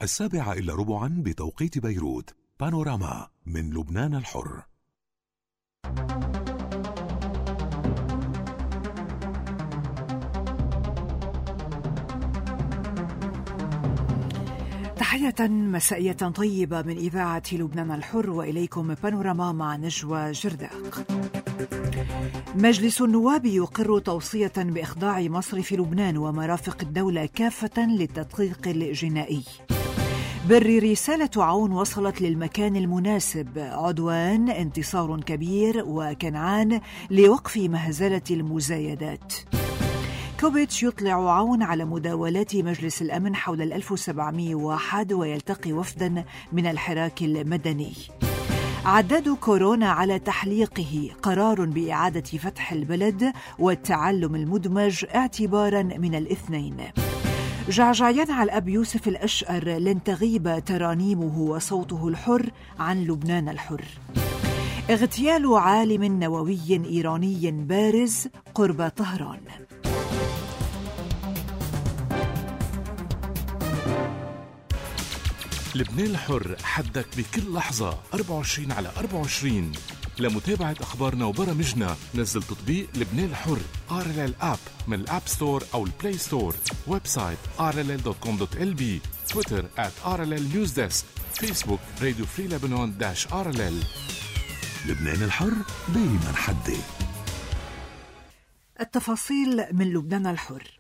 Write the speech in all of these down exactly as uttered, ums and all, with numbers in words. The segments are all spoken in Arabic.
السابعة إلا ربعا بتوقيت بيروت. بانوراما من لبنان الحر. تحية مسائية طيبة من إذاعة لبنان الحر، وإليكم بانوراما مع نجوى جرداق. مجلس النواب يقر توصية بإخضاع مصرف لبنان ومرافق الدولة كافة للتدقيق الجنائي. بري رسالة عون وصلت للمكان المناسب. عدوان انتصار كبير، وكنعان لوقف مهزلة المزايدات. كوبيتش يطلع عون على مداولات مجلس الأمن حول الألف وسبعمائة وواحد ويلتقي وفدا من الحراك المدني. عداد كورونا على تحليقه، قرار بإعادة فتح البلد والتعلم المدمج اعتبارا من الاثنين. جعجعيان على الأب يوسف الأشقر لن تغيب ترانيمه وصوته الحر عن لبنان الحر. اغتيال عالم نووي إيراني بارز قرب طهران. لبنان الحر، حدك بكل لحظة أربعة وعشرين على أربعة وعشرين. لمتابعة أخبارنا وبرامجنا نزل تطبيق لبنان الحر آر إل إل آب من الآب ستور أو البلاي ستور. ويب سايت آر إل إل دوت كوم دوت إل بي. تويتر آت آر إل إل نيوز ديسك. فيسبوك راديو فري لبنان داش آر إل إل. لبنان الحر دايما حدي. التفاصيل من لبنان الحر.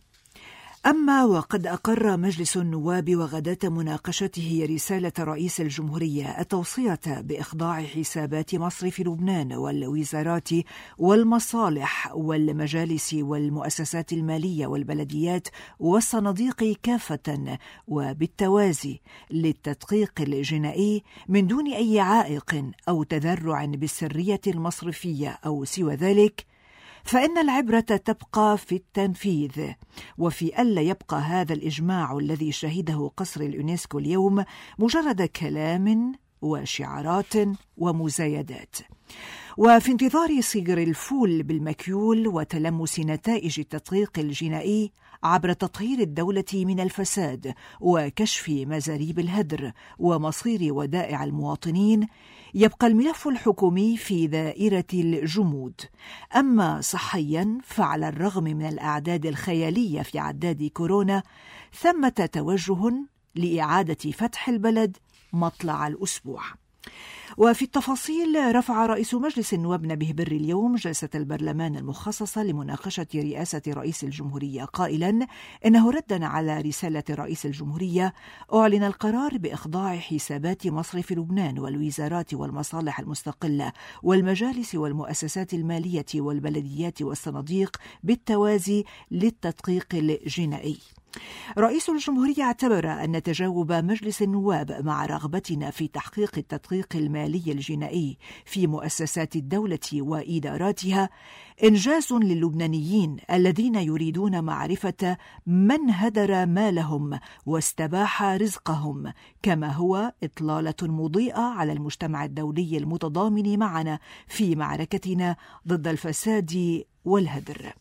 أما وقد أقر مجلس النواب وغداة مناقشته رسالة رئيس الجمهورية التوصية بإخضاع حسابات مصرف لبنان والوزارات والمصالح والمجالس والمؤسسات المالية والبلديات والصناديق كافة وبالتوازي للتدقيق الجنائي من دون أي عائق أو تذرع بالسرية المصرفية أو سوى ذلك، فإن العبرة تبقى في التنفيذ، وفي ألا يبقى هذا الإجماع الذي شهده قصر اليونسكو اليوم مجرد كلام وشعارات ومزايدات. وفي انتظار صيغ الفول بالمكيول وتلمس نتائج التدقيق الجنائي عبر تطهير الدولة من الفساد وكشف مزاريب الهدر ومصير ودائع المواطنين، يبقى الملف الحكومي في دائرة الجمود. أما صحيا، فعلى الرغم من الأعداد الخيالية في عداد كورونا، ثمة توجه لإعادة فتح البلد مطلع الأسبوع. وفي التفاصيل، رفع رئيس مجلس النواب نبيه بري اليوم جلسة البرلمان المخصصة لمناقشة رئاسة رئيس الجمهورية، قائلا إنه ردا على رسالة رئيس الجمهورية أعلن القرار بإخضاع حسابات مصرف لبنان والوزارات والمصالح المستقلة والمجالس والمؤسسات المالية والبلديات والصناديق بالتوازي للتدقيق الجنائي. رئيس الجمهورية اعتبر أن تجاوب مجلس النواب مع رغبتنا في تحقيق التدقيق المالي الجنائي في مؤسسات الدولة وإداراتها إنجاز للبنانيين الذين يريدون معرفة من هدر مالهم واستباح رزقهم، كما هو إطلالة مضيئة على المجتمع الدولي المتضامن معنا في معركتنا ضد الفساد والهدر.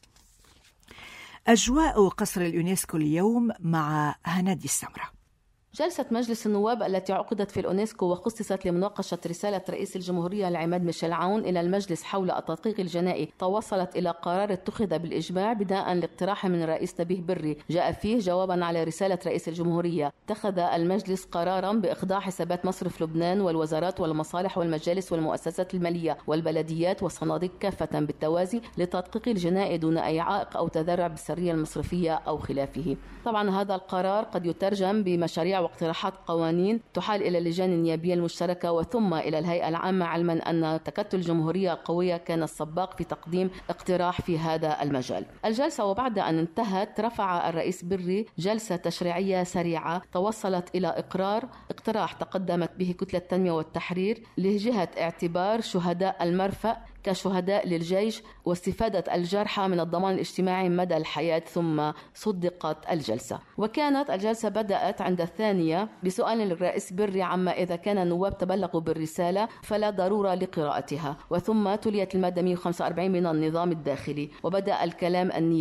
أجواء قصر اليونسكو اليوم مع هنادي السمرة. جلسة مجلس النواب التي عقدت في الأونسكو وخصصت لمناقشة رسالة رئيس الجمهورية العماد ميشيل عون إلى المجلس حول التدقيق الجنائي توصلت إلى قرار اتخذ بالإجماع بداء لاقتراح من الرئيس نبيه بري جاء فيه جوابا على رسالة رئيس الجمهورية. اتخذ المجلس قرارا بإخضاع حسابات مصرف لبنان والوزارات والمصالح والمجالس والمؤسسات المالية والبلديات والصناديق كافة بالتوازي لتدقيق الجنائي دون أي عائق أو تذرع بالسرية المصرفية أو خلافه. طبعا هذا القرار قد يترجم بمشاريع واقتراحات قوانين تحال إلى اللجان النيابية المشتركة وثم إلى الهيئة العامة، علما أن تكتل الجمهورية القوية كان السباق في تقديم اقتراح في هذا المجال. الجلسة وبعد أن انتهت رفع الرئيس بري جلسة تشريعية سريعة توصلت إلى إقرار اقتراح تقدمت به كتلة التنمية والتحرير لجهة اعتبار شهداء المرفأ كشهداء للجيش واستفادة الجرحى من الضمان الاجتماعي مدى الحياة، ثم صدقت الجلسة. وكانت الجلسة بدأت عند الثانية بسؤال للرئيس بري عما إذا كان النواب تبلغوا بالرسالة فلا ضرورة لقراءتها، وثم تليت المادة مئة وخمسة وأربعين من النظام الداخلي وبدأ الكلام النيابي.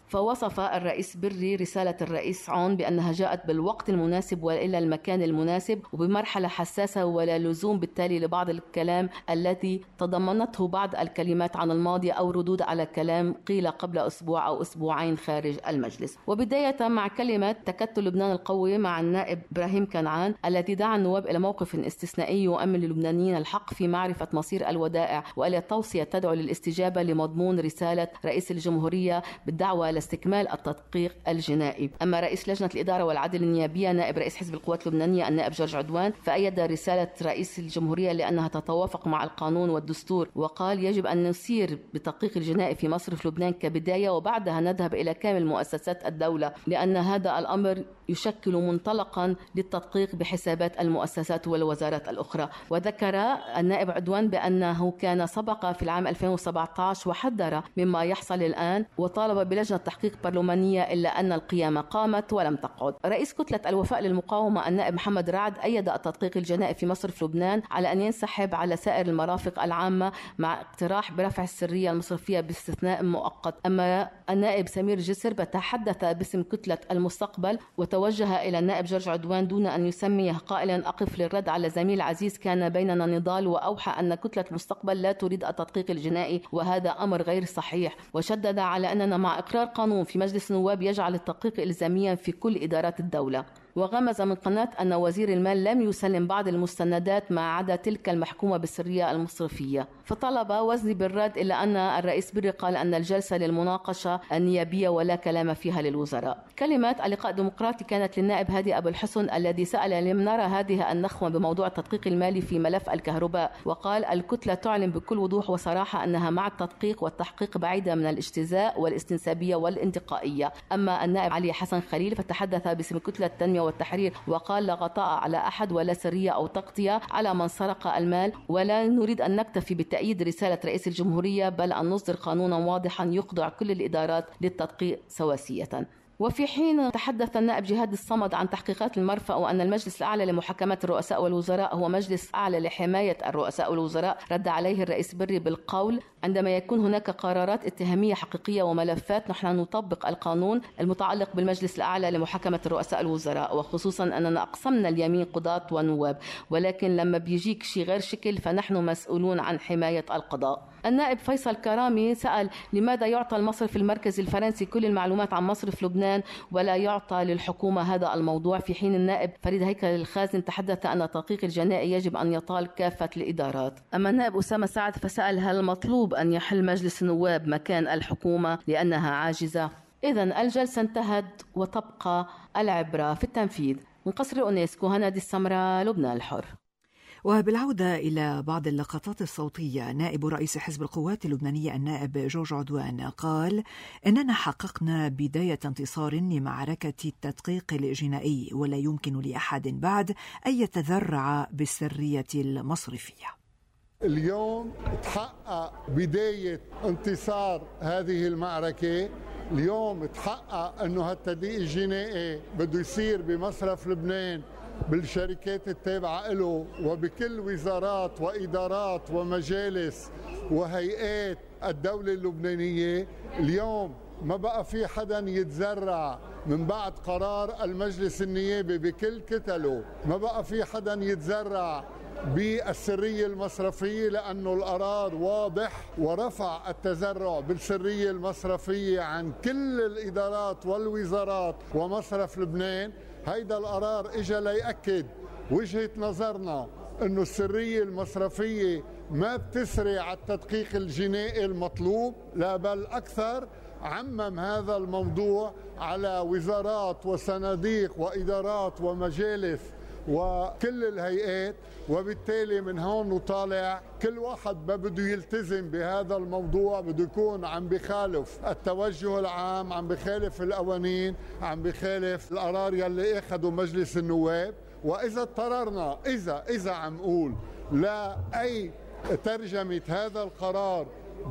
فوصف الرئيس بري رسالة الرئيس عون بأنها جاءت بالوقت المناسب وإلى المكان المناسب وبمرحلة حساسة، ولا لزوم بالتالي لبعض الكلام الذي تضمنته بعض الكلمات عن الماضي أو ردود على كلام قيل قبل أسبوع أو أسبوعين خارج المجلس. وبداية مع كلمة تكتل لبنان القوي مع النائب إبراهيم كنعان الذي دعا النواب إلى موقف استثنائي يؤمن للبنانيين الحق في معرفة مصير الودائع، وإلى توصية تدعو للاستجابة لمضمون رسالة رئيس الجمهورية بالدعوة لاستكمال التدقيق الجنائي. أما رئيس لجنة الإدارة والعدل النيابية نائب رئيس حزب القوات اللبنانية النائب جورج عدوان فأيد رسالة رئيس الجمهورية لأنها تتوافق مع القانون والدستور، وقال يجب أن نسير بالتدقيق الجنائي في مصرف لبنان كبداية وبعدها نذهب إلى كامل مؤسسات الدولة، لأن هذا الأمر يشكل منطلقا للتدقيق بحسابات المؤسسات والوزارات الأخرى. وذكر النائب عدوان بأنه كان سبق في العام ألفين وسبعة عشر وحذر مما يحصل الآن وطالب بلجنة تحقيق برلمانية إلا أن القيامة قامت ولم تقعد. رئيس كتلة الوفاء للمقاومة النائب محمد رعد أيد التدقيق الجنائي في مصرف لبنان على أن ينسحب على سائر المرافق العامة مع اقتراح برفع السرية المصرفية باستثناء مؤقت. أما النائب سمير جسر تحدث باسم كتلة المستقبل وتوجه إلى النائب جورج عدوان دون أن يسميه قائلا أقف للرد على زميل عزيز كان بيننا نضال، وأوحى أن كتلة المستقبل لا تريد التدقيق الجنائي وهذا أمر غير صحيح، وشدد على أننا مع إقرار قانون في مجلس النواب يجعل التدقيق إلزاميا في كل إدارات الدولة. وغمز من قناة أن وزير المال لم يسلم بعض المستندات ما عدا تلك المحكومة بالسرية المصرفية، فطلب وزني بالرد إلا أن الرئيس بري قال أن الجلسة للمناقشة النيابية ولا كلام فيها للوزراء. كلمات اللقاء الديمقراطي كانت للنائب هادي أبو الحسن الذي سأل لم نرى هذه النخوة بموضوع التدقيق المالي في ملف الكهرباء، وقال الكتلة تعلن بكل وضوح وصراحة أنها مع التدقيق والتحقيق بعيدة من الاجتزاء والاستنسابية والانتقائية. أما النائب علي حسن خليل فتحدث باسم كتلة التنمية والتحرير وقال لا غطاء على أحد ولا سرية أو تغطية على من سرق المال، ولا نريد أن نكتفي بتأييد رسالة رئيس الجمهورية بل أن نصدر قانونا واضحا يخضع كل الإدارات للتدقيق سواسية. وفي حين تحدث النائب جهاد الصمد عن تحقيقات المرفأ وأن المجلس الأعلى لمحاكمة الرؤساء والوزراء هو مجلس أعلى لحماية الرؤساء والوزراء، رد عليه الرئيس بري بالقول عندما يكون هناك قرارات اتهامية حقيقية وملفات نحن نطبق القانون المتعلق بالمجلس الأعلى لمحاكمة الرؤساء والوزراء، وخصوصا أننا أقسمنا اليمين قضاة ونواب، ولكن لما بيجيك شيء غير شكل فنحن مسؤولون عن حماية القضاء. النائب فيصل كرامي سأل لماذا يعطى المصرف المركزي الفرنسي كل المعلومات عن مصرف لبنان ولا يعطى للحكومة هذا الموضوع، في حين النائب فريد هيكل الخازن تحدث أن التدقيق الجنائي يجب أن يطال كافة الإدارات. أما النائب أسامة سعد فسأل هل المطلوب أن يحل مجلس النواب مكان الحكومة لأنها عاجزة؟ إذن الجلسة انتهت وتبقى العبرة في التنفيذ. من قصر الأونسكو هنادي السمراء، لبنان الحر. وبالعودة إلى بعض اللقطات الصوتية، نائب رئيس حزب القوات اللبنانية النائب جورج عدوان قال إننا حققنا بداية انتصار لمعركة التدقيق الجنائي ولا يمكن لأحد بعد أن يتذرع بالسرية المصرفية. اليوم تحقق بداية انتصار هذه المعركة. اليوم تحقق أنه هالتدقيق الجنائي بده يصير بمصرف لبنان بالشركات التابعة له وبكل وزارات وإدارات ومجالس وهيئات الدولة اللبنانية. اليوم ما بقى في حدا يتزرع من بعد قرار المجلس النيابي بكل كتله، ما بقى في حدا يتزرع بالسرية المصرفية لأنه القرار واضح ورفع التزرع بالسرية المصرفية عن كل الإدارات والوزارات ومصرف لبنان. هيدا القرار اجى ليأكد وجهة نظرنا انه السرية المصرفية ما بتسري على التدقيق الجنائي المطلوب، لا بل اكثر عمم هذا الموضوع على وزارات وصناديق وادارات ومجالس وكل الهيئات، وبالتالي من هون وطالع كل واحد ما بده يلتزم بهذا الموضوع بده يكون عم بخالف التوجه العام، عم بخالف القوانين، عم بخالف القرار يلي اخذوا مجلس النواب. واذا اضطررنا اذا اذا عم نقول لا اي ترجمة هذا القرار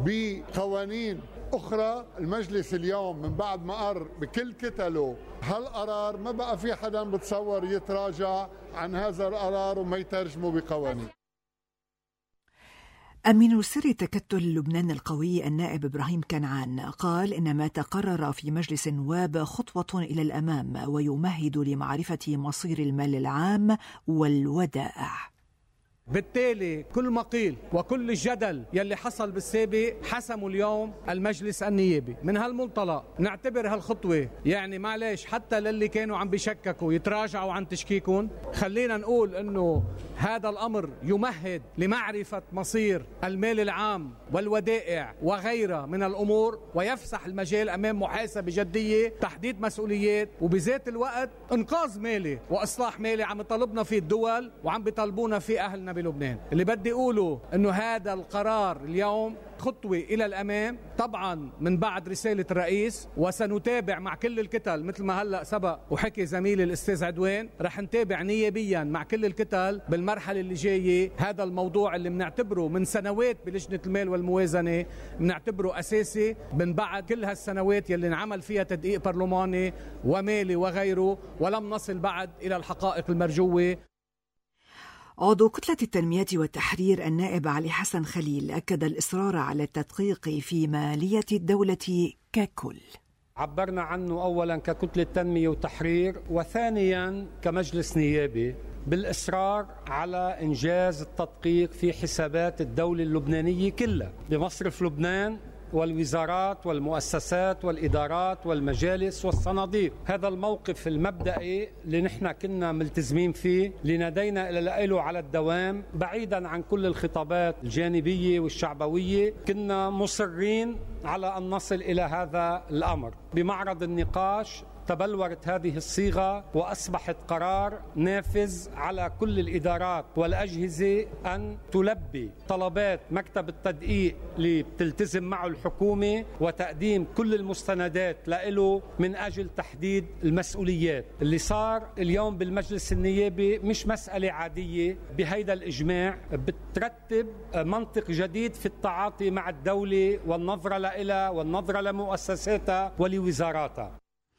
بقوانين أخرى، المجلس اليوم من بعد ما قرر بكل كتله هالقرار ما بقى في حدا بتصور يتراجع عن هذا القرار وما يترجمه بقوانين. أمين سر تكتل لبنان القوي النائب إبراهيم كنعان قال إن ما تقرر في مجلس النواب خطوة إلى الأمام ويمهد لمعرفة مصير المال العام والودائع. بالتالي كل ما قيل وكل الجدل يلي حصل بالسابق حسموا اليوم المجلس النيابي. من هالمنطلق نعتبر هالخطوة يعني معلش حتى للي كانوا عم بيشككوا يتراجعوا عن تشكيكهم. خلينا نقول انه هذا الامر يمهد لمعرفة مصير المال العام والودائع وغيرها من الامور، ويفسح المجال امام محاسبة جدية، تحديد مسؤوليات، وبذات الوقت انقاذ مالي واصلاح مالي عم يطالبنا فيه الدول وعم بيطالبونا فيه اهلنا بلبنان. اللي بدي اقوله انه هذا القرار اليوم خطوة إلى الأمام، طبعا من بعد رسالة الرئيس، وسنتابع مع كل الكتل مثل ما هلأ سبق وحكي زميلي الأستاذ عدوان، رح نتابع نيابيا مع كل الكتل بالمرحلة اللي جاية هذا الموضوع اللي بنعتبره من سنوات بلجنة المال والموازنة، بنعتبره أساسي من بعد كل هالسنوات يلي انعمل فيها تدقيق برلماني ومالي وغيره، ولم نصل بعد إلى الحقائق المرجوة. عضو كتلة التنمية والتحرير النائب علي حسن خليل أكد الإصرار على التدقيق في مالية الدولة ككل. عبرنا عنه أولا ككتلة تنمية وتحرير، وثانيا كمجلس نيابي بالإصرار على إنجاز التدقيق في حسابات الدولة اللبنانية كلها بمصرف لبنان والوزارات والمؤسسات والإدارات والمجالس والصناديق. هذا الموقف المبدئي اللي نحن كنا ملتزمين فيه لندينا إلى على الدوام، بعيدا عن كل الخطابات الجانبية والشعبوية، كنا مصرين على أن نصل إلى هذا الأمر. بمعرض النقاش تبلورت هذه الصيغة وأصبحت قرار نافذ على كل الإدارات والأجهزة أن تلبي طلبات مكتب التدقيق اللي بتلتزم معه الحكومة وتقديم كل المستندات له من أجل تحديد المسؤوليات. اللي صار اليوم بالمجلس النيابي مش مسألة عادية، بهيدا الإجماع بترتب منطق جديد في التعاطي مع الدولة والنظرة لها والنظرة لمؤسساتها ولوزاراتها.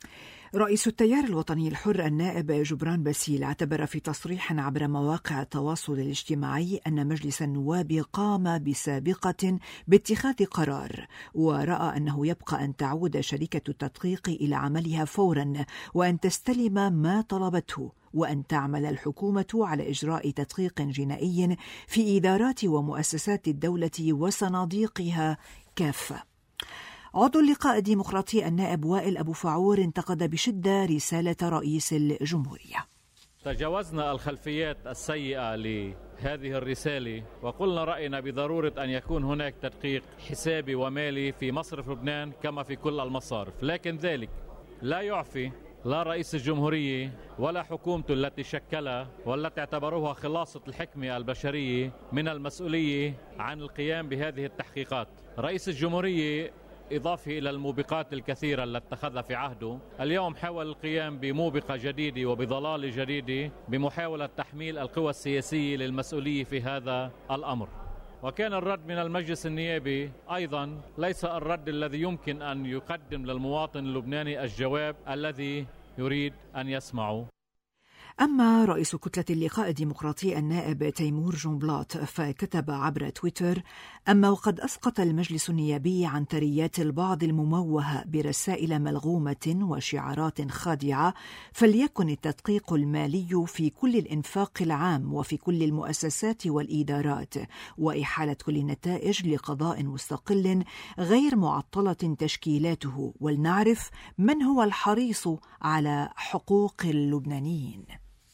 رئيس التيار الوطني الحر النائب جبران باسيل اعتبر في تصريح عبر مواقع التواصل الاجتماعي أن مجلس النواب قام بسابقة باتخاذ قرار، ورأى أنه يبقى أن تعود شركة التدقيق إلى عملها فورا وأن تستلم ما طلبته، وأن تعمل الحكومة على إجراء تدقيق جنائي في إدارات ومؤسسات الدولة وصناديقها كافة. عضو اللقاء الديمقراطي النائب وائل أبو فعور انتقد بشدة رسالة رئيس الجمهورية. تجاوزنا الخلفيات السيئة لهذه الرسالة وقلنا رأينا بضرورة أن يكون هناك تدقيق حسابي ومالي في مصرف لبنان كما في كل المصارف، لكن ذلك لا يعفي لا رئيس الجمهورية ولا حكومته التي شكلها والتي اعتبروها خلاصة الحكمة البشرية من المسؤولية عن القيام بهذه التحقيقات. رئيس الجمهورية إضافة إلى الموبقات الكثيرة التي اتخذها في عهده، اليوم حاول القيام بموبقة جديدة وبضلال جديدة بمحاولة تحميل القوى السياسية للمسؤولية في هذا الأمر. وكان الرد من المجلس النيابي أيضا ليس الرد الذي يمكن أن يقدم للمواطن اللبناني الجواب الذي يريد أن يسمعه. أما رئيس كتلة اللقاء الديمقراطي النائب تيمور جنبلاط فكتب عبر تويتر: أما وقد أسقط المجلس النيابي عن ثريات البعض المموهة برسائل ملغومة وشعارات خادعة، فليكن التدقيق المالي في كل الإنفاق العام وفي كل المؤسسات والإدارات، وإحالة كل النتائج لقضاء مستقل غير معطلة تشكيلاته، ولنعرف من هو الحريص على حقوق اللبنانيين.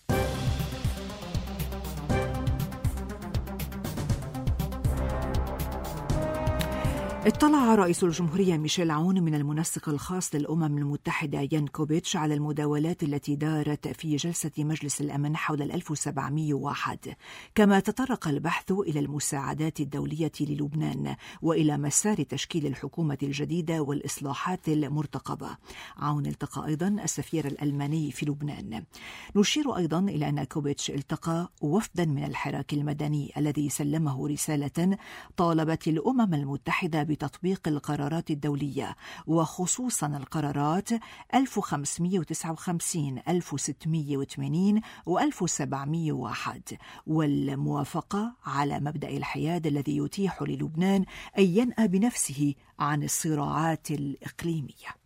اطلع رئيس الجمهورية ميشيل عون من المنسق الخاص للأمم المتحدة يان كوبيتش على المداولات التي دارت في جلسة مجلس الأمن حول الألف وسبعمائة وواحد، كما تطرق البحث إلى المساعدات الدولية للبنان وإلى مسار تشكيل الحكومة الجديدة والإصلاحات المرتقبة. عون التقى أيضا السفير الألماني في لبنان. نشير أيضا إلى أن كوبيتش التقى وفدا من الحراك المدني الذي سلمه رسالة طالبت الأمم المتحدة بتطبيق القرارات الدولية، وخصوصا القرارات ألف وخمسمئة وتسعة وخمسين، ألف وستمئة وثمانين وألف وسبعمئة وواحد، والموافقة على مبدأ الحياد الذي يتيح للبنان أن ينأى بنفسه عن الصراعات الإقليمية.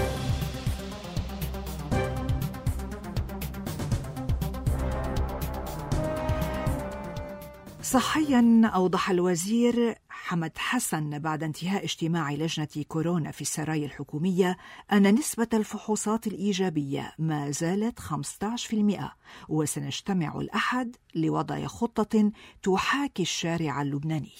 صحيا أوضح الوزير حمد حسن بعد انتهاء اجتماع لجنة كورونا في السرايا الحكومية أن نسبة الفحوصات الإيجابية ما زالت خمسة عشر بالمئة، وسنجتمع الأحد لوضع خطة تحاكي الشارع اللبناني.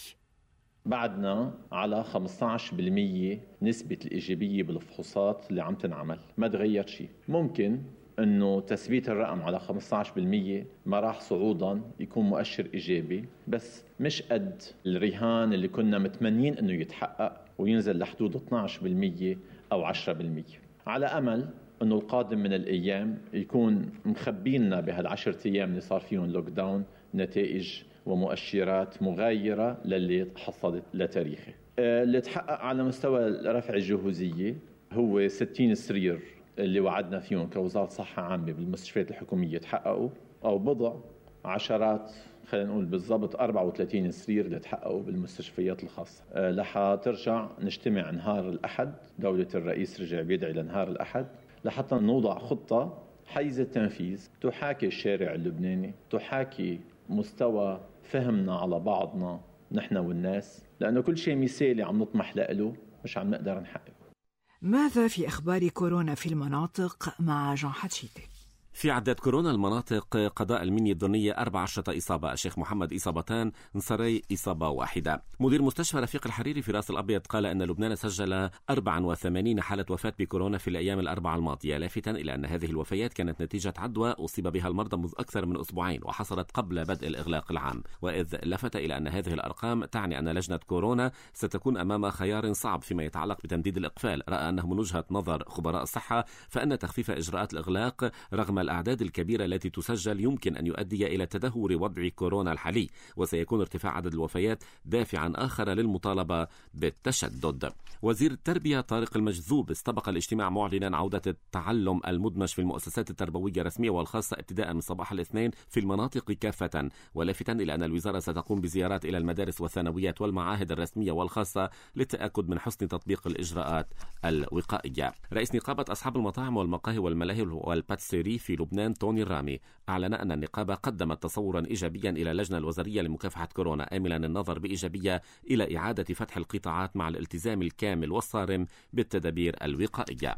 بعدنا على خمسة عشر بالمئة نسبة الإيجابية بالفحوصات اللي عم تنعمل، ما تغير شيء. ممكن أنه تثبيت الرقم على خمسة عشر بالمئة ما راح صعودا يكون مؤشر إيجابي، بس مش قد الرهان اللي كنا متمنين أنه يتحقق وينزل لحدود اثني عشر بالمئة أو عشرة بالمئة، على أمل أنه القادم من الأيام يكون مخبينا بهالعشرة أيام اللي صار فيهم لوك داون نتائج ومؤشرات مغايرة للي حصلت لتاريخه. اللي تحقق على مستوى رفع الجهوزية هو ستين سرير اللي وعدنا فيهم كوزارة صحة عامة بالمستشفيات الحكومية تحققوا، أو بضع عشرات خلينا نقول بالضبط أربعة وثلاثين سرير اللي تحققوا بالمستشفيات الخاصة. لحا ترجع نجتمع نهار الأحد، دولة الرئيس رجع بيدعي لنهار الأحد لحتى نوضع خطة حيز التنفيذ تحاكي الشارع اللبناني، تحاكي مستوى فهمنا على بعضنا نحن والناس، لأنه كل شيء مثالي عم نطمح له مش عم نقدر نحققه. ماذا في أخبار كورونا في المناطق مع جان حتشيتي؟ في عداد كورونا المناطق قضاء المنيا الدنية أربع عشرة إصابة، الشيخ محمد إصابتان، نصري إصابة واحدة. مدير مستشفى رفيق الحريري في راس الأبيض قال أن لبنان سجل أربعة وثمانين حالة وفاة بكورونا في الأيام الأربعة الماضية، لافتا إلى أن هذه الوفيات كانت نتيجة عدوى أصيب بها المرضى منذ أكثر من أسبوعين وحصلت قبل بدء الإغلاق العام. وإذ لفت إلى أن هذه الأرقام تعني أن لجنة كورونا ستكون أمام خيار صعب فيما يتعلق بتمديد الإقفال، رأى أنه من وجهة نظر خبراء الصحة فأن تخفيف إجراءات الإغلاق رغم الأعداد الكبيرة التي تسجل يمكن أن يؤدي إلى تدهور وضع كورونا الحالي، وسيكون ارتفاع عدد الوفيات دافعا آخر للمطالبة بالتشدد. وزير التربية طارق المجذوب استبق الاجتماع معلنا عودة التعلم المدمج في المؤسسات التربوية الرسمية والخاصة ابتداء من صباح الاثنين في المناطق كافة، ولافتا إلى أن الوزارة ستقوم بزيارات إلى المدارس والثانويات والمعاهد الرسمية والخاصة للتأكد من حسن تطبيق الإجراءات الوقائية. رئيس نقابة أصحاب المطاعم والمقاهي والملاهي والباتسيري في لبنان توني الرامي أعلن أن النقابة قدمت تصورا إيجابيا إلى اللجنة الوزارية لمكافحة كورونا، آملا النظر بإيجابية إلى إعادة فتح القطاعات مع الالتزام الكامل والصارم بالتدابير الوقائية.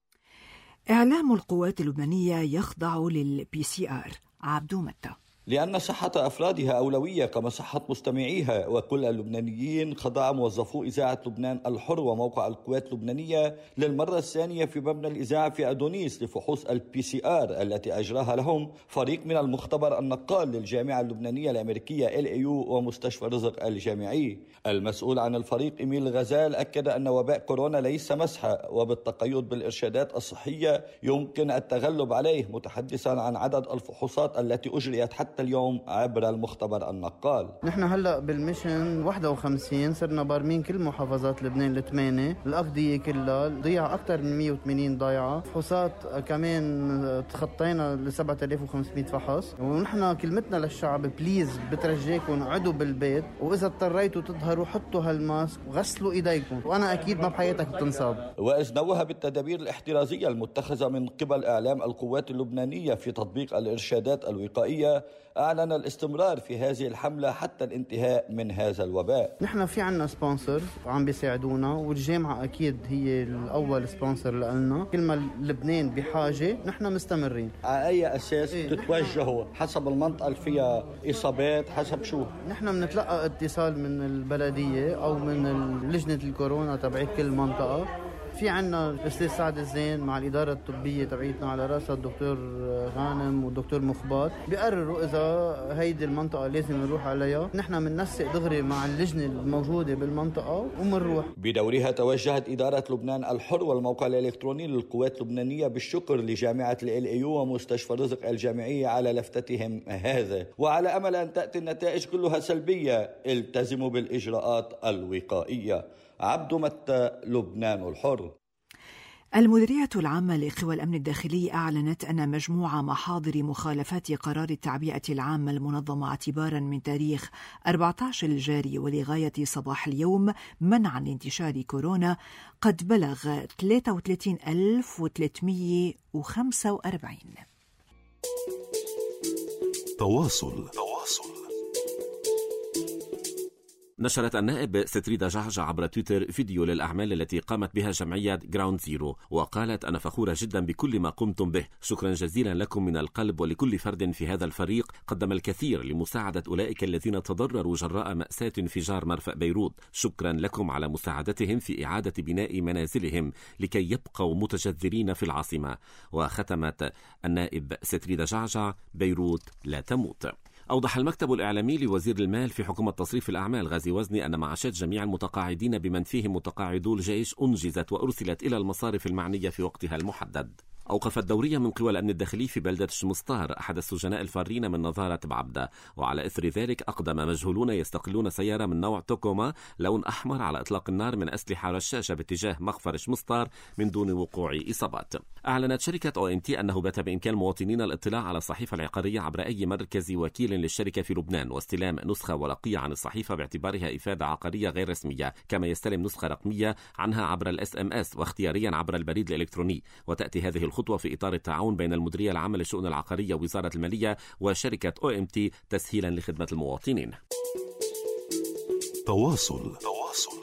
إعلام القوات اللبنانية يخضع للبي سي آر. عبدو متى. لأن صحة أفرادها أولوية كما صحة مستمعيها، وكل اللبنانيين خضع موظفو إذاعة لبنان الحر وموقع القوات اللبنانية للمرة الثانية في مبنى الإذاعة في أدونيس لفحوص البي سي آر التي أجراها لهم فريق من المختبر النقال للجامعة اللبنانية الأمريكية إل إيه يو ومستشفى رزق الجامعي. المسؤول عن الفريق إميل غزال أكد أن وباء كورونا ليس مسحة، وبالتقيد بالإرشادات الصحية يمكن التغلب عليه، متحدثا عن عدد الفحوصات التي أجريت حتى اليوم عبر المختبر النقال. نحن هلا بالميشن واحد وخمسين صرنا بارمين كل محافظات لبنان الثمانية، الأقضية كلها ضيعة أكثر من مئة وثمانين ضيعة، فحوصات كمان تخطينا ل سبعة آلاف وخمسمئة فحص. ونحن كلمتنا للشعب بليز بترجيكم عدوا بالبيت، وإذا اضطريتوا تظهروا حطوا هالماسك وغسلوا إيديكم، وأنا أكيد ما بحياتك تنصاب. وإذ نوه بالتدابير الاحترازية المتخذة من قبل إعلام القوات اللبنانية في تطبيق الإرشادات الوقائية، أعلن الاستمرار في هذه الحملة حتى الانتهاء من هذا الوباء. نحن في عنا سبونسر عم بيساعدونا، والجامعة أكيد هي الأول سبونسر لنا. كل ما لبنان بحاجة نحن مستمرين. على أي أساس إيه؟ تتوجهوا حسب المنطقة اللي فيها إصابات، حسب شو؟ نحن بنتلقى اتصال من البلدية أو من لجنة الكورونا تبعت كل منطقة، في عنا الأستاذ سعد الزين مع الإدارة الطبية تبعيتنا على رأسها الدكتور غانم والدكتور مخبات، بيقرروا إذا هيدي المنطقة لازم نروح عليها. نحن مننسق دغري مع اللجنة الموجودة بالمنطقة ومنروح. بدورها توجهت إدارة لبنان الحر والموقع الإلكتروني للقوات اللبنانية بالشكر لجامعة ال إيه يو ومستشفى رزق الجامعية على لفتتهم هذا، وعلى أمل أن تأتي النتائج كلها سلبية التزموا بالإجراءات الوقائية. عبد متى، لبنان الحر. المديرية العامة لقوى الأمن الداخلي أعلنت أن مجموعة محاضر مخالفات قرار التعبئة العامة المنظمة اعتبارا من تاريخ أربعة عشر الجاري ولغاية صباح اليوم منعا لانتشار كورونا قد بلغ ثلاثة وثلاثين ألف وثلاثمئة وخمسة وأربعين. تواصل تواصل نشرت النائب ستريدا جعجع عبر تويتر فيديو للأعمال التي قامت بها جمعية جراوند زيرو، وقالت: أنا فخورة جدا بكل ما قمتم به، شكرا جزيلا لكم من القلب ولكل فرد في هذا الفريق قدم الكثير لمساعدة أولئك الذين تضرروا جراء مأساة انفجار مرفأ بيروت، شكرا لكم على مساعدتهم في إعادة بناء منازلهم لكي يبقوا متجذرين في العاصمة. وختمت النائب ستريدا جعجع: بيروت لا تموت. أوضح المكتب الإعلامي لوزير المال في حكومة تصريف الأعمال غازي وزني أن معاشات جميع المتقاعدين بمن فيهم متقاعدو الجيش أنجزت وأرسلت إلى المصارف المعنية في وقتها المحدد. أوقفت دورية من قوى الأمن الداخلي في بلدة شمستار أحد السجناء الفارين من نظارة بعبدة، وعلى إثر ذلك أقدم مجهولون يستقلون سيارة من نوع توكوما لون أحمر على إطلاق النار من أسلحة رشاشة باتجاه مخفر شمستار من دون وقوع إصابات. أعلنت شركة أو إم تي أنه بات بإمكان المواطنين الاطلاع على الصحيفة العقارية عبر أي مركز وكيل للشركة في لبنان واستلام نسخة ورقية عن الصحيفة باعتبارها إفادة عقارية غير رسمية، كما يستلم نسخة رقمية عنها عبر الاس ام اس واختياريا عبر البريد الإلكتروني. وتأتي هذه الخطوة في إطار التعاون بين المديرية العامة للشؤون العقارية ووزارة المالية وشركة أو إم تي تسهيلا لخدمة المواطنين. تواصل تواصل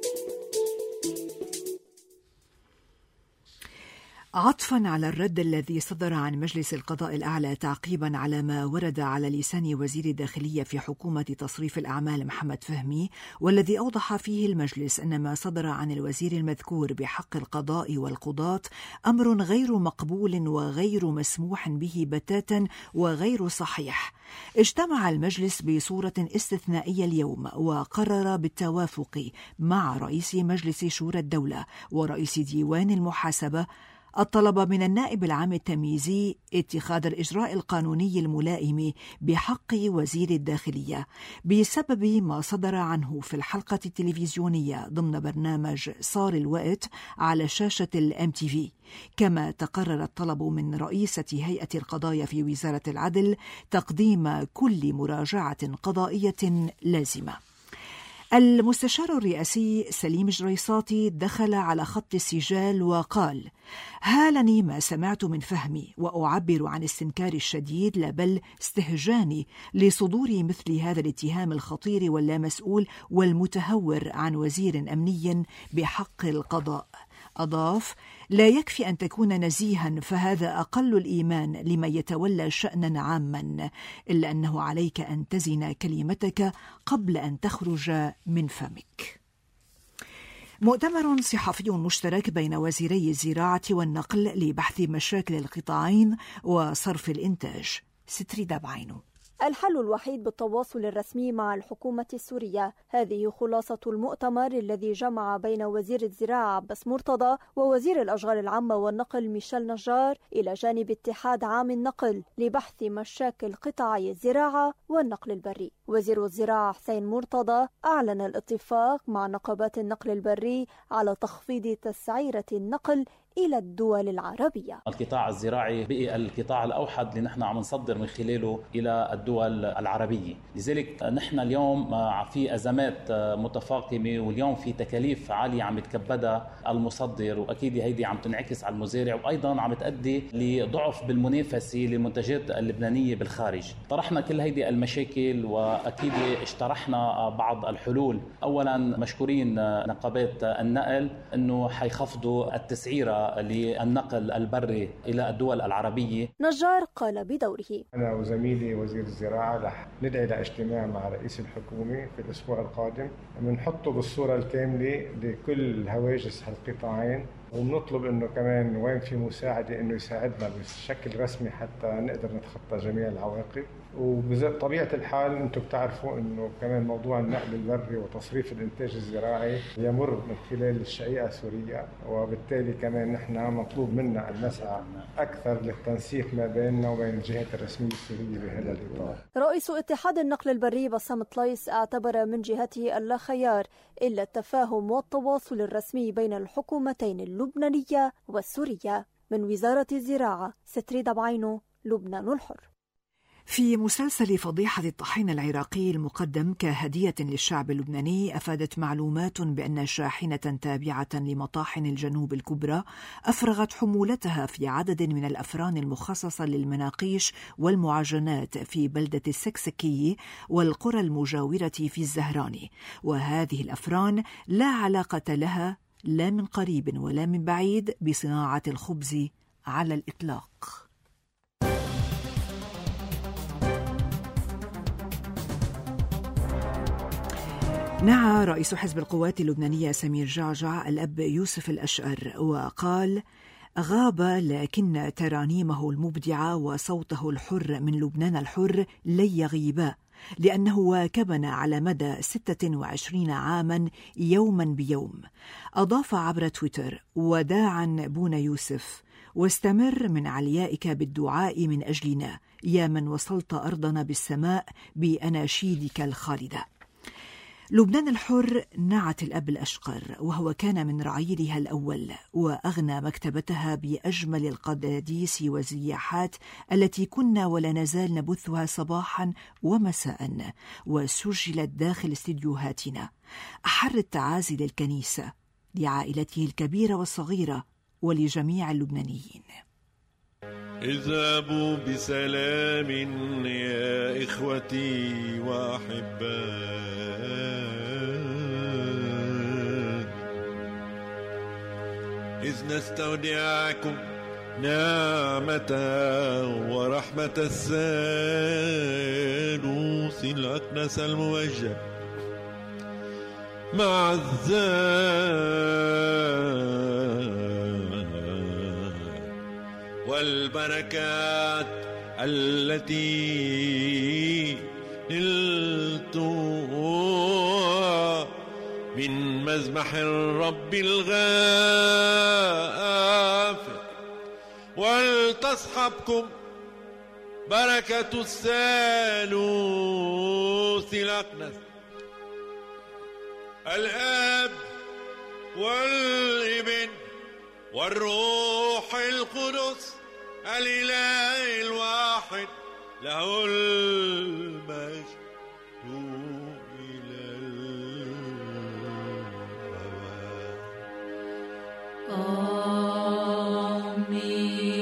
عطفا على الرد الذي صدر عن مجلس القضاء الأعلى تعقيبا على ما ورد على لسان وزير الداخلية في حكومة تصريف الأعمال محمد فهمي، والذي أوضح فيه المجلس أن ما صدر عن الوزير المذكور بحق القضاء والقضاة أمر غير مقبول وغير مسموح به بتاتا وغير صحيح. اجتمع المجلس بصورة استثنائية اليوم وقرر بالتوافق مع رئيس مجلس شورى الدولة ورئيس ديوان المحاسبة الطلب من النائب العام التمييزي اتخاذ الإجراء القانوني الملائم بحق وزير الداخلية بسبب ما صدر عنه في الحلقة التلفزيونية ضمن برنامج صار الوقت على شاشة الام تي في. كما تقرر الطلب من رئيسة هيئة القضايا في وزارة العدل تقديم كل مراجعة قضائية لازمة. المستشار الرئاسي سليم جريصاتي دخل على خط السجال وقال: هالني ما سمعت من فهمي وأعبر عن استنكاري الشديد لا بل استهجاني لصدور مثل هذا الاتهام الخطير واللامسؤول والمتهور عن وزير أمني بحق القضاء. أضاف: لا يكفي أن تكون نزيها فهذا أقل الإيمان لمن يتولى شأنا عاما، إلا أنه عليك أن تزن كلمتك قبل أن تخرج من فمك. مؤتمر صحفي مشترك بين وزيري الزراعة والنقل لبحث مشاكل القطاعين وصرف الإنتاج. ستريدا بعينه. الحل الوحيد بالتواصل الرسمي مع الحكومة السورية. هذه خلاصة المؤتمر الذي جمع بين وزير الزراعة عباس مرتضى ووزير الأشغال العامة والنقل ميشيل نجار إلى جانب اتحاد عام النقل لبحث مشاكل قطاعي الزراعة والنقل البري. وزير الزراعة حسين مرتضى أعلن الاتفاق مع نقابات النقل البري على تخفيض تسعيرة النقل إلى الدول العربية. القطاع الزراعي بقي القطاع الأوحد اللي نحن عم نصدر من خلاله إلى الدول العربية، لذلك نحن اليوم في أزمات متفاقمة واليوم في تكاليف عالية عم يتكبدها المصدر، وأكيد هيدي عم تنعكس على المزارع وأيضا عم تؤدي لضعف بالمنافسة للمنتجات اللبنانية بالخارج. طرحنا كل هيدي المشاكل وأكيد اشترحنا بعض الحلول. أولا مشكورين نقابات النقل أنه حيخفضوا التسعيرة للنقل البري إلى الدول العربية. نجار قال بدوره: أنا وزميلي وزير الزراعة رح ندعي لاجتماع مع رئيس الحكومة في الأسبوع القادم بنحطه بالصورة الكاملة لكل هواجس هالقطاعين وبنطلب انه كمان وين في مساعده انه يساعدنا بشكل رسمي حتى نقدر نتخطى جميع العواقب. وبطبيعه الحال انتم بتعرفوا انه كمان موضوع النقل البري وتصريف الانتاج الزراعي يمر من خلال الشقيقه سوريا، وبالتالي كمان نحن مطلوب منا ان نسعى اكثر للتنسيق ما بيننا وبين الجهات الرسميه السوريه بهذا الاطار. رئيس اتحاد النقل البري بسام طليس اعتبر من جهته اللا خيار الا التفاهم والتواصل الرسمي بين الحكومتين اللبنانيه والسوريه. من وزاره الزراعه ستريد بعينه، لبنان الحر. في مسلسل فضيحة الطحين العراقي المقدم كهدية للشعب اللبناني، أفادت معلومات بأن شاحنة تابعة لمطاحن الجنوب الكبرى أفرغت حمولتها في عدد من الأفران المخصصة للمناقيش والمعجنات في بلدة السكسكية والقرى المجاورة في الزهراني، وهذه الأفران لا علاقة لها لا من قريب ولا من بعيد بصناعة الخبز على الإطلاق. نعى رئيس حزب القوات اللبنانية سمير جعجع الأب يوسف الأشقر وقال: غاب لكن ترانيمه المبدعة وصوته الحر من لبنان الحر لن يغيبا، لأنه واكبنا على مدى ستة وعشرين عاما يوما بيوم. أضاف عبر تويتر: وداعا بونا يوسف، واستمر من عليائك بالدعاء من أجلنا يا من وصلت أرضنا بالسماء بأناشيدك الخالدة. لبنان الحر نعت الأب الأشقر، وهو كان من رعيلها الأول، وأغنى مكتبتها بأجمل القداديس والزياحات التي كنا ولا نزال نبثها صباحا ومساء، وسجلت داخل استديوهاتنا. أحر التعازي للكنيسة، لعائلته الكبيرة والصغيرة، ولجميع اللبنانيين. اذهبوا بسلام يا إخوتي وأحبائي، إذ نستودعكم نعمة ورحمة الثالوث الأقدس الموجه مع الذات والبركات التي نلتها من مذبح الرب الغافر، ولتصحبكم بركة الثالوث الأقدس الآب والابن والروح القدس الإله الواحد، له المجد إلى الأبد. آمين.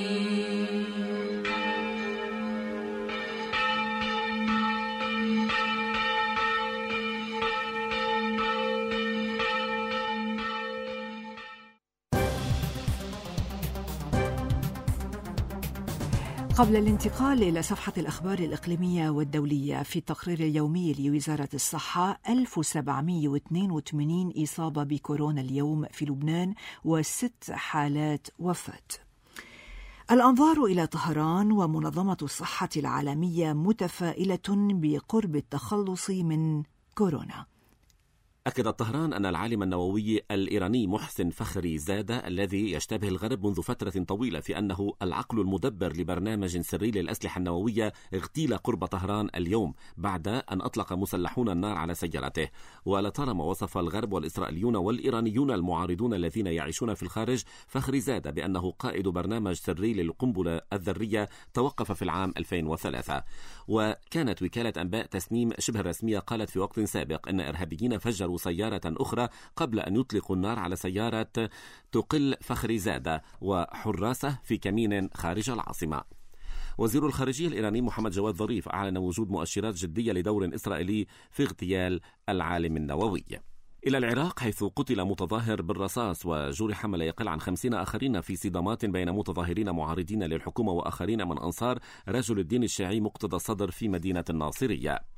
قبل الانتقال إلى صفحة الأخبار الإقليمية والدولية، في التقرير اليومي لوزارة الصحة ألف وسبعمائة واثنين وثمانين إصابة بكورونا اليوم في لبنان وست حالات وفاة. الأنظار إلى طهران، ومنظمة الصحة العالمية متفائلة بقرب التخلص من كورونا. أكدت طهران أن العالم النووي الإيراني محسن فخري زادة الذي يشتبه الغرب منذ فترة طويلة في أنه العقل المدبر لبرنامج سري للأسلحة النووية اغتيل قرب طهران اليوم بعد أن أطلق مسلحون النار على سيارته. ولطالما وصف الغرب والإسرائيليون والإيرانيون المعارضون الذين يعيشون في الخارج فخري زادة بأنه قائد برنامج سري للقنبلة الذرية توقف في العام ألفين وثلاثة. وكانت وكالة أنباء تسنيم شبه الرسمية قالت في وقت سابق أن إرهابيين فجروا سيارة أخرى قبل أن يطلقوا النار على سيارة تقل فخري زادة وحراسة في كمين خارج العاصمة. وزير الخارجية الإيراني محمد جواد ظريف أعلن وجود مؤشرات جدية لدور إسرائيلي في اغتيال العالم النووي. إلى العراق، حيث قتل متظاهر بالرصاص وجرح ما لا يقل عن خمسين آخرين في صدامات بين متظاهرين معارضين للحكومة وآخرين من أنصار رجل الدين الشيعي مقتدى الصدر في مدينة الناصرية.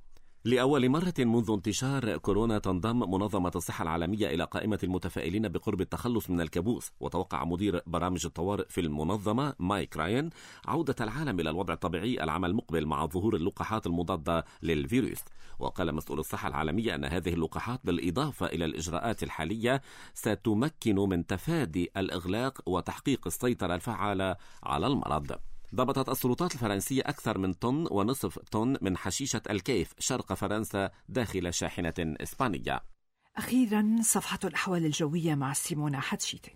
لأول مرة منذ انتشار كورونا تنضم منظمة الصحة العالمية إلى قائمة المتفائلين بقرب التخلص من الكابوس. وتوقع مدير برامج الطوارئ في المنظمة مايك راين عودة العالم إلى الوضع الطبيعي العام المقبل مع ظهور اللقاحات المضادة للفيروس. وقال مسؤول الصحة العالمية أن هذه اللقاحات بالإضافة إلى الإجراءات الحالية ستمكن من تفادي الإغلاق وتحقيق السيطرة الفعالة على المرض. ضبطت السلطات الفرنسية أكثر من طن ونصف طن من حشيشة الكيف شرق فرنسا داخل شاحنة إسبانية. أخيرا صفحة الأحوال الجوية مع سيمونا حتشيتي.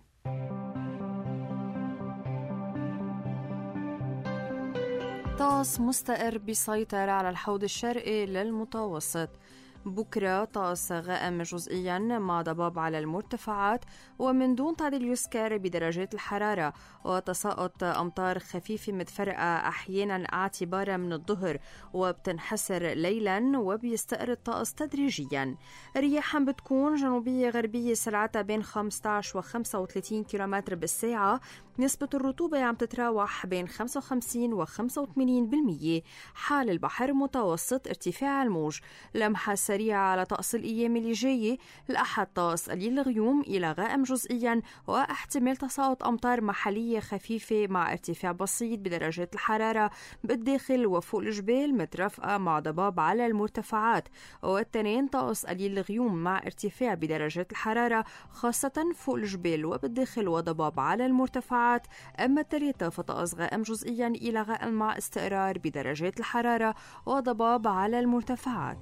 طقس مستقر بيسيطر على الحوض الشرقي للمتوسط. بكرة طقس غائم جزئيا مع ضباب على المرتفعات ومن دون تعديل يذكر بدرجات الحرارة، وتساقط أمطار خفيفة متفرقة أحيانا اعتبارا من الظهر وبتنحسر ليلا وبيستقر الطقس تدريجيا. رياحا بتكون جنوبية غربية سرعتها بين خمسة عشر و خمسة وثلاثين كيلومتر بالساعة. نسبة الرطوبة عم تتراوح بين خمسة وخمسين و خمسة وثمانين بالمية. حال البحر متوسط ارتفاع الموج. لمحة سريعة على طقس الأيام اللي جاية. الأحد طقس قليل الغيوم إلى غائم جزئيا واحتمال تساقط أمطار محلية خفيفة مع ارتفاع بسيط بدرجات الحرارة بالداخل وفوق الجبال مترافقة مع ضباب على المرتفعات. والتنين طقس قليل الغيوم مع ارتفاع بدرجات الحرارة خاصة فوق الجبال وبالداخل وضباب على المرتفعات. أما الثلاثة فطقس غائم جزئيا إلى غائم مع استقرار بدرجات الحرارة وضباب على المرتفعات.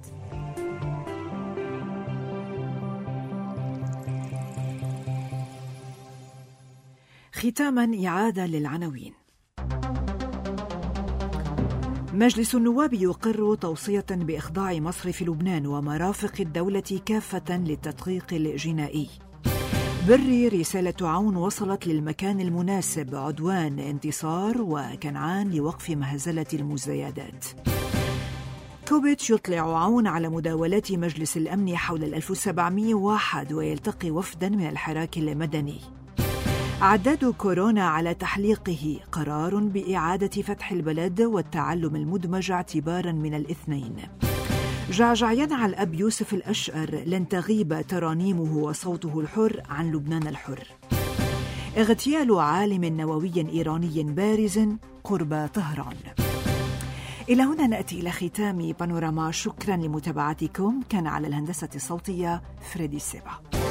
ختاما إعادة للعناوين. مجلس النواب يقر توصية بإخضاع مصرف لبنان ومرافق الدولة كافة للتدقيق الجنائي. بري رسالة عون وصلت للمكان المناسب. عدوان انتصار وكنعان لوقف مهزلة المزايدات. كوبيتش يطلع عون على مداولات مجلس الأمن حول ألف وسبعمائة وواحد ويلتقي وفدا من الحراك المدني. عداد كورونا على تحليقه. قرار بإعادة فتح البلد والتعلم المدمج اعتبارا من الاثنين. جعجعيان على الأب يوسف الأشقر لن تغيب ترانيمه وصوته الحر عن لبنان الحر. اغتيال عالم نووي إيراني بارز قرب طهران. إلى هنا نأتي إلى ختام بانوراما. شكرا لمتابعتكم. كان على الهندسة الصوتية فريدي السبع.